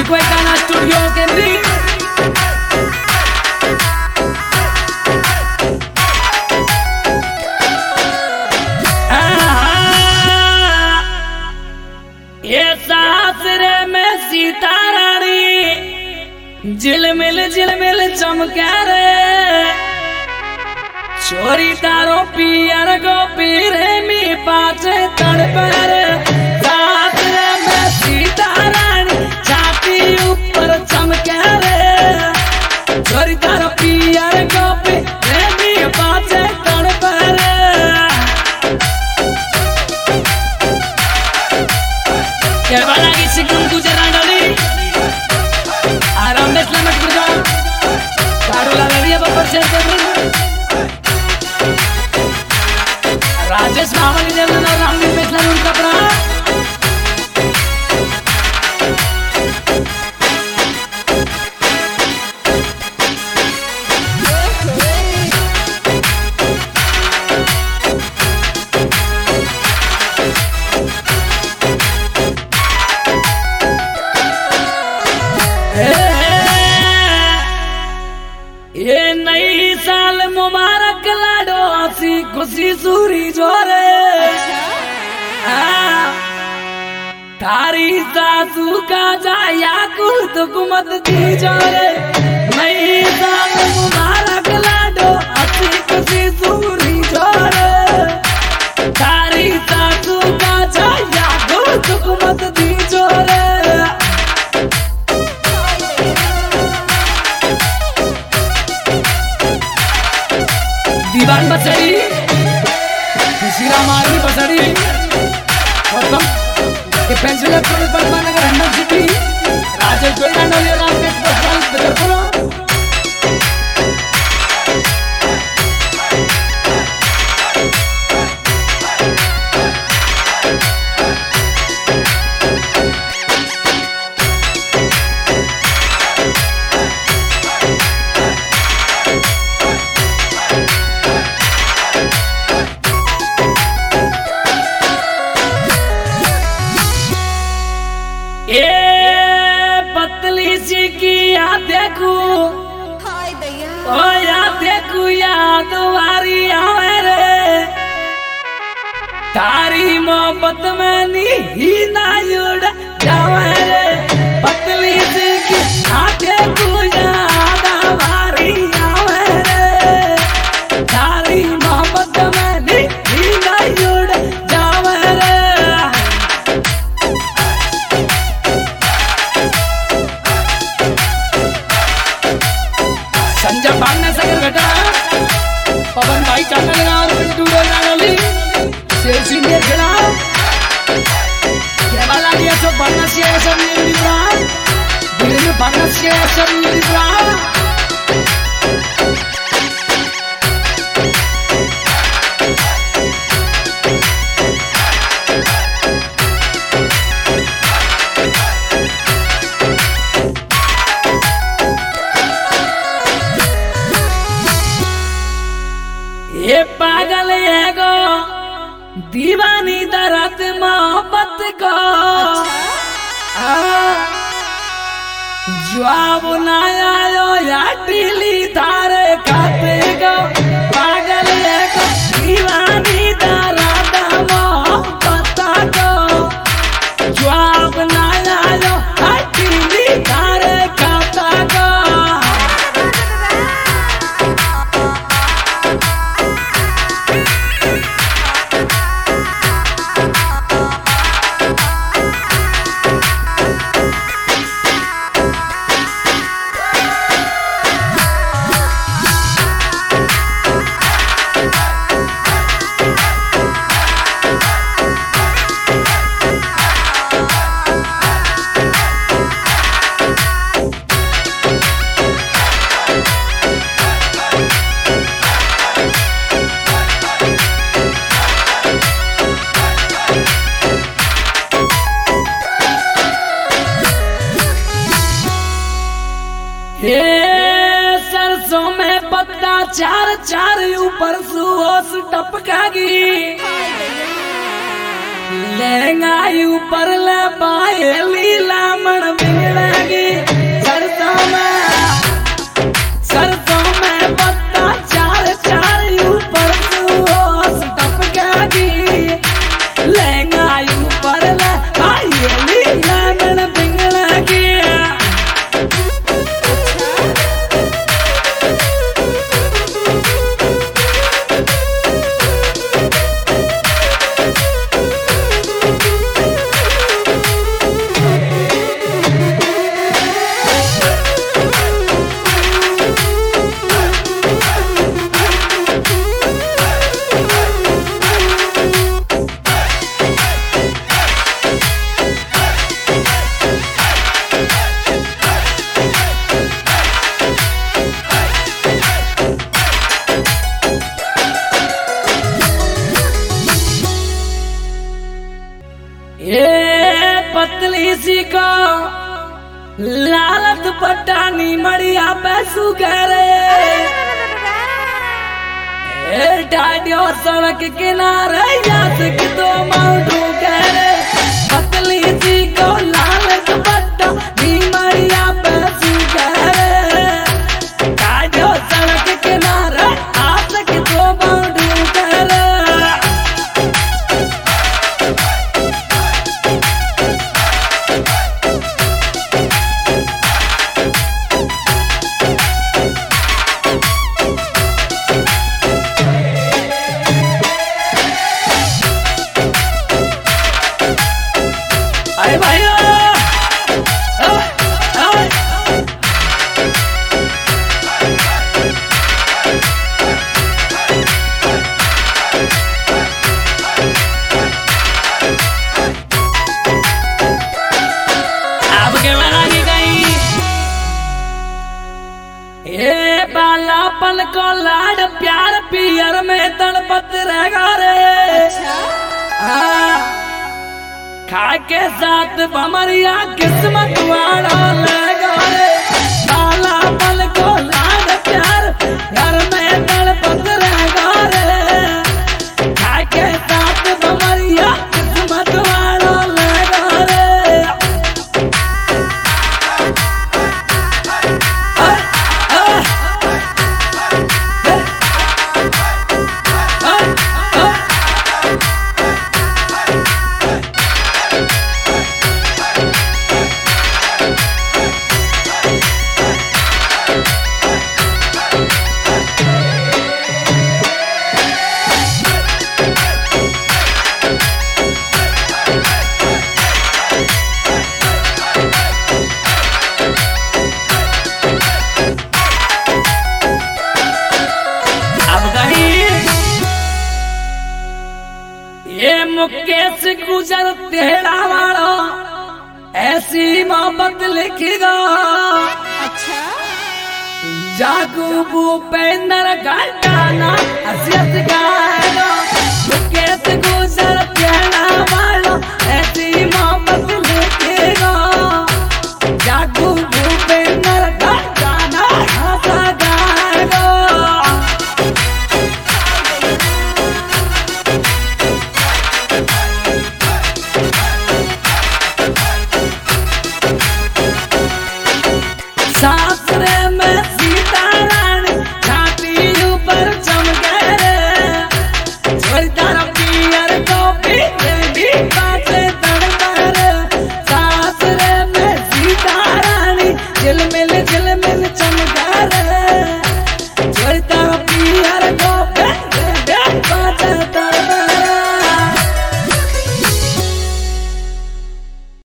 कोई गाना स्टूडियो के भी ये सासरे में सीता रानी झिलमिल चमके रे चोरी तारो पियर गो पीरे मी पाचे तड़प रे सासरे में सीता रानी छाती ऊपर चमके रे चोरी तारो पियर गो पीरे मी पाचे तड़प रे क्या वाला किसी गुन गुजरा डली आराम में सलामत गुजरा कारोला लड़िया बपर से राजेश मामली देवना रामवीर मेसला उनका प्रा ये नई साल मुबारक लाडो हंसी खुशी सूरी जोरे थारी सासू का जाया कुर्त कुमत दी जोरे नई साल मुबारक लाडो हंसी खुशी सूरी जोरे थारी सासू का जाया कुर्त कुमत दी जोरे दीवान बसड़ी श्रीरामानी बसड़ी और कम ये पेंसिल पुलिस बर्मान नगर हंडन सिटी राजेश गोल्डन और रामकेश बसवाल बदरपुरा पतली सी की याद देखू ओ याद देखू याद वारी आवे रे तारी मोहब्बत में नी ना जुड़ जावे रे पतली सी की याद देखू याद वारी आवे रे तारी मोहब्बत में नी ना जुड़ जावे रे संजय भागना सगर बेटा पवन भाई चाचा लगा और पिंटू नाली शेर सिंह ने खेला क्या वाला दिया तो भागना से ऐसा नहीं लिखा दिल्ली में भागना से ऐसा नहीं लिखा ये पागल है गो दीवानी दर्द मोहब्बत को जवाब ना आयो या टीली थारे खाते गो पागल है गो दीवानी दर्द मोहब्बत को जवाब ना आयो या टीली थारे खाते गो सरसों में पत्ता चार चार ऊपर सुहोश टपकागी लहंगाई ऊपर ले पाए लीला मन बिगड़ेगी लालत पटानी मड़िया पैसू करे डाडियो सड़क किनारे याद की दो माउंटू करे पतली जी को लालत पटानी मड़िया पैसू करे डाडियो सड़क किनारे याद की दो माउंटू करे बालापन को लाड प्यार पियर में तड़पत रहेगा रे खा के साथ बमरिया किस्मत वाला लेगा रे बालापन को लाड प्यार घर में तड़पत रहेगा रे खा के साथ बमरिया किस्मत वाला लेगा रे ये मुकेश गुजर तेरा वाला ऐसी मोहब्बत लिखेगा अच्छा जागू भूपेंद्र गाना हसीयत गाएगा मुकेश गुजर